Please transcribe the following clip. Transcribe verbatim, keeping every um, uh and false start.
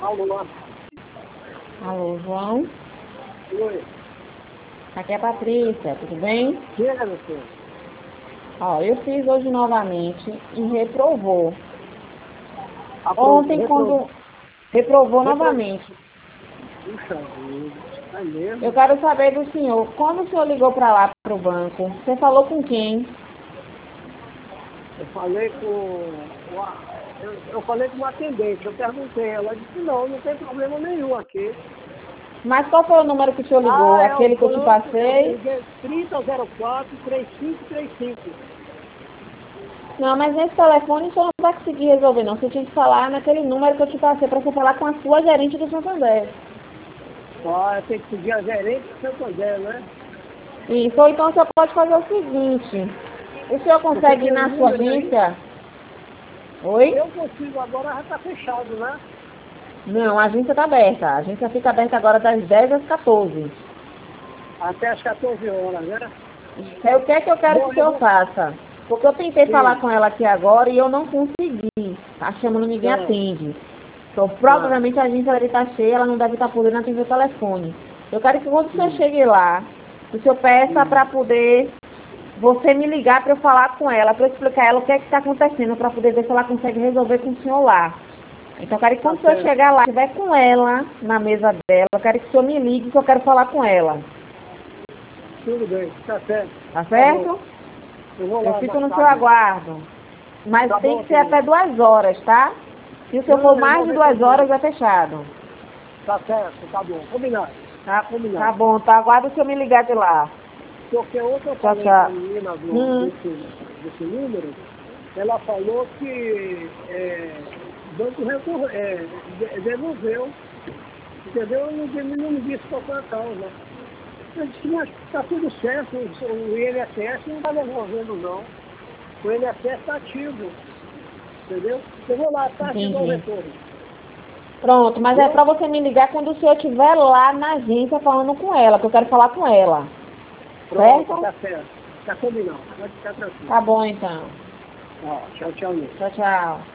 Alô? Alô, João? Oi. Aqui é a Patrícia, tudo bem? Chega, meu filho. Ó, eu fiz hoje novamente e reprovou. Apro- Ontem, repro- quando reprovou repro- novamente. Puxa vida, é mesmo? Eu quero saber do senhor, quando o senhor ligou para lá, para o banco, você falou com quem? Eu falei com... com a- eu, eu falei com uma atendente, eu perguntei, ela disse, não, não tem problema nenhum aqui. Mas qual foi o número que o senhor ligou? Ah, é o Aquele que eu te banco, eu passei? liguei trinta zero quatro, três cinco três cinco. Não, mas nesse telefone o senhor não vai conseguir resolver, não. Você tinha que falar naquele número que eu te passei para você falar com a sua gerente do Santander. Ah, tem que pedir a gerente do Santander, né? Isso, ou então você pode fazer o seguinte. O senhor Porque consegue ir aquele na sua número aí, agência? Oi? eu consigo, agora já está fechado, né? Não, a agência está aberta. A agência fica aberta agora das dez às quatorze. Até às quatorze horas, né? É o que é que eu quero Bom, que o eu senhor vou... faça. Porque eu tentei falar Sim, com ela aqui agora e eu não consegui. Tá chamando, ninguém não, atende. Então, tá. provavelmente a agência deve estar cheia, ela não deve estar podendo atender o telefone. Eu quero que quando o senhor Sim, chegue lá, o senhor peça sim. para poder você me ligar para eu falar com ela, para eu explicar a ela o que é que está acontecendo, para poder ver se ela consegue resolver com o senhor lá. Então, eu quero que Tá quando o senhor certo. chegar lá, estiver com ela na mesa dela, eu quero que o senhor me ligue, que eu quero falar com ela. Tudo bem, tá certo. Tá Tá bom. certo? Eu vou Eu lá fico mais no seu tarde. aguardo. Mas Tá tem bom, que ser filho. até duas horas, tá? Se o senhor for Não, eu mais não de vou duas horas, problema. é fechado. Tá certo, tá bom. Combinado. Tá, tá Combinado. bom, tá? Aguardo o senhor me ligar de lá. Porque ontem eu Tchau, falei com a tchau. menina do, Hum, desse, desse número, ela falou que é, o banco recorre, é, de- devolveu. Entendeu? Eu não, eu não me disse qual foi a causa. Eu disse, mas tá tudo certo, o, o I N S S não está devolvendo não. O I N S S está ativo. Entendeu? Eu vou lá à tarde e dou o entendi. retorno. Pronto, mas é Viu? pra você me ligar quando o senhor estiver lá na agência falando com ela, que eu quero falar com ela. Pronto, Certo? tá certo. Tá combinado. Pode ficar tranquilo. Tá bom, então. Ó, tchau, tchau, Nilson. Tchau, tchau.